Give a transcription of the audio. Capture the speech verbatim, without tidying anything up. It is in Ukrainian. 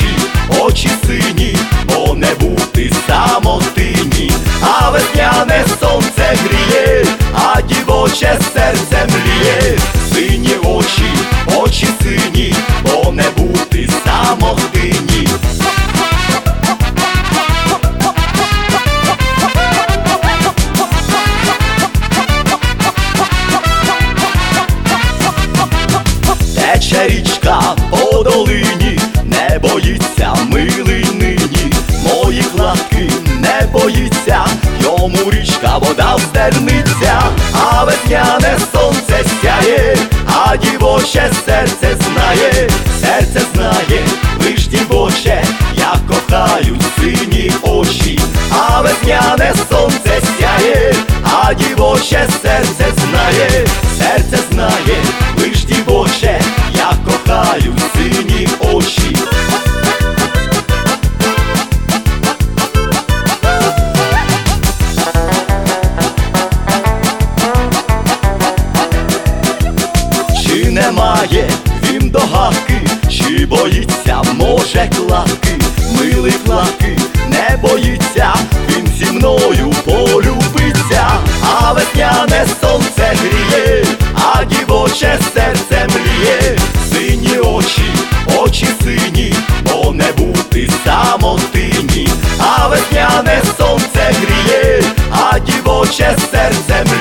очі, очі сині, бо не бути самотині. А весняне сонце гріє, а дівоче серце мріє. Сині очі, очі сині, бо не бути самотині. Тече річка по долині, не боїться милий нині. Моїх лапки не боїться, йому річка вода встерниться. А весняне сонце сяє, а дівоче серце знає. Серце знає, лиш дівоче, я кохаю сині очі. А весняне сонце сяє, а дівоче серце знає. Серце знає, лиш дівоче, я кохаю сині очі. Чи немає він догадки, чи боїться, може, клаки? Милий клаки, не боїться, він зі мною полюбиться. А весняне сонце гріє, а дівоче серце мріє. Сині очі, очі сині, бо не бути самотині. А весняне сонце гріє, а дівоче серце мріє.